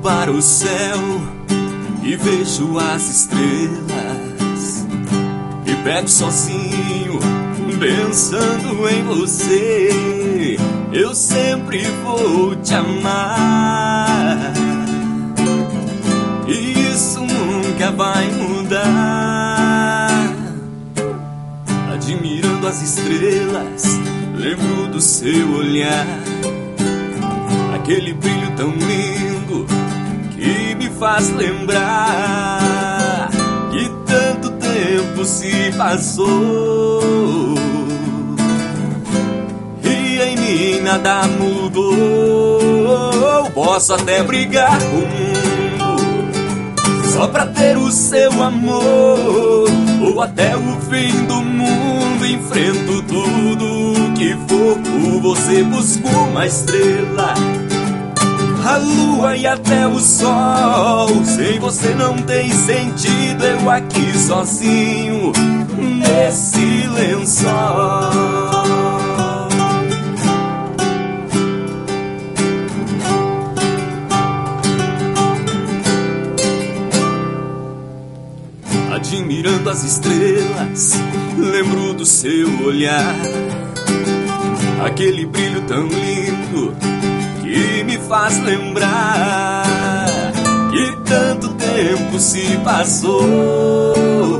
para o céu e vejo as estrelas e pego sozinho pensando em você. Eu sempre vou te amar e isso nunca vai mudar. Admirando as estrelas, lembro do seu olhar, aquele brilho tão lindo que me faz lembrar que tanto tempo se passou e em mim nada mudou. Posso até brigar com o mundo só pra ter o seu amor, ou até o fim do mundo, enfrento tudo que for por você. Busco uma estrela, a lua e até o sol. Sem você não tem sentido, eu aqui sozinho nesse lençol. Admirando as estrelas, lembro do seu olhar, aquele brilho tão lindo que me faz lembrar que tanto tempo se passou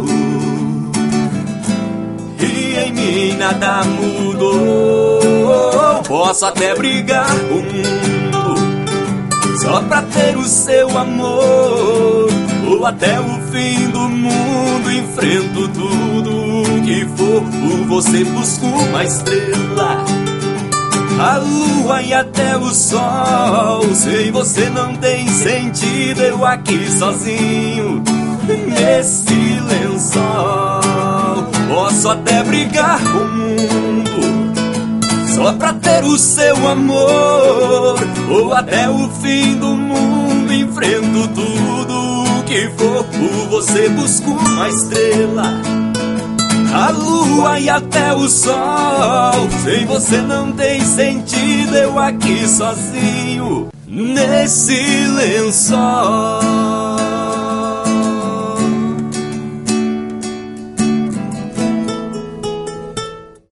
e em mim nada mudou. Posso até brigar com o mundo só pra ter o seu amor, ou até o fim do mundo, enfrento tudo que for por você. Busco uma estrela, a lua e até o sol. Sem você não tem sentido, eu aqui sozinho nesse lençol. Posso até brigar com o mundo só pra ter o seu amor, ou até o fim do mundo, enfrento tudo que for por você. Busco uma estrela, a lua e até o sol. Sem você não tem sentido, eu aqui sozinho nesse lençol.